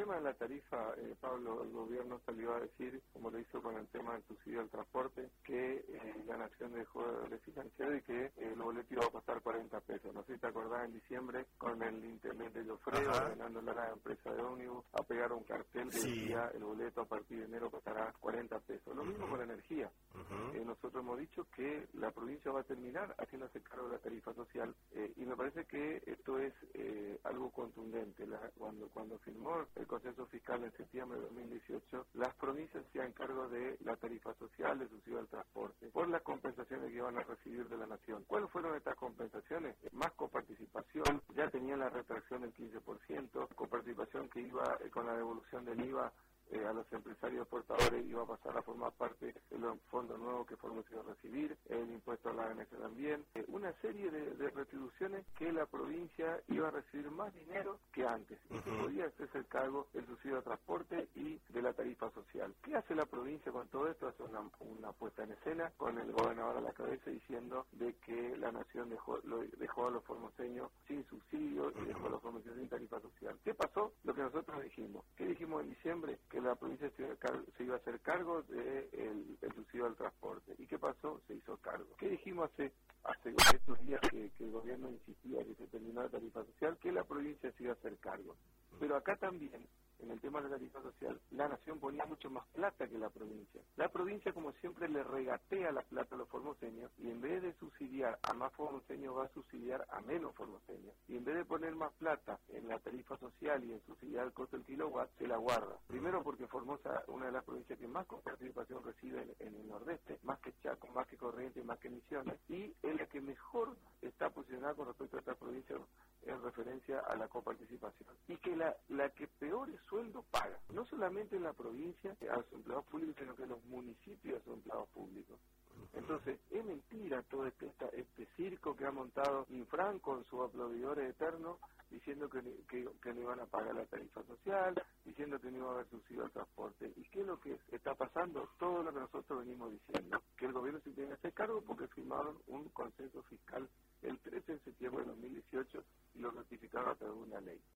tema de la tarifa, Pablo, el gobierno salió a decir, como lo hizo con el tema del subsidio al transporte, que la Nación dejó de financiar y que el boleto iba a costar 40 pesos. No sé si te acordás, en diciembre, con el intendente Llofredo, ordenándole a la empresa de ómnibus a pegar un cartel que decía el boleto a partir de enero costará 40 pesos. Lo mismo con la energía. Nosotros hemos dicho que la provincia va a terminar haciéndose cargo de la tarifa social y me parece que esto es algo contundente. Cuando firmó el consenso fiscal en septiembre de 2018, las provincias se hacían cargo de la tarifa social, de subsidio al transporte, por las compensaciones que iban a recibir de la Nación. ¿Cuáles fueron estas compensaciones? Más coparticipación, ya tenían la retracción del 15%, coparticipación que iba con la devolución del IVA a los empresarios exportadores, iba a pasar a formar parte de los fondos nuevos que Formosa iba a recibir, el impuesto a la ANS también, una serie de retribuciones que la provincia iba a recibir más dinero que antes, y que podía hacerse cargo del subsidio de transporte y de la tarifa social. ¿Qué hace la provincia con todo esto? Hace una puesta en escena con el gobernador a la cabeza diciendo de que la Nación dejó a los formoseños sin subsidio y dejó a los formoseños sin tarifa social. ¿Qué pasó? Lo que nosotros dijimos. ¿Qué dijimos en diciembre? Que la provincia se iba a hacer cargo del subsidio al transporte. ¿Y qué pasó? Se hizo cargo. ¿Qué dijimos hace estos días que el gobierno insistía que se terminó la tarifa social? Que la provincia se iba a hacer cargo. Pero acá también, en el tema de la tarifa social, la Nación ponía mucho más plata que la provincia. La provincia, como siempre, le regatea la plata a los formoseños y en vez de subsidiar a más formoseños, va a subsidiar a menos formoseños. Y en vez de poner más plata en la tarifa social y en subsidiar el costo del kilowatt, se la guarda. Primero porque Formosa, una de las provincias que más participación recibe en el nordeste, más que Chaco, más que Corrientes, más que Misiones, y es la que mejor está posicionada con respecto a otras provincias en referencia a la coparticipación. Y que la que peores sueldo paga, no solamente en la provincia a los empleados públicos, sino que en los municipios a sus empleados públicos. Entonces, es mentira todo este circo que ha montado Infran con sus aplaudidores eternos, diciendo que no iban a pagar la tarifa social, diciendo que no iba a haber subsidio al transporte. ¿Y qué es lo que está pasando? Todo lo que nosotros venimos diciendo, que el gobierno se tiene que hacer cargo porque firmaron un consenso fiscal el 13 de septiembre de 2018 y lo ratificaron a través de una ley.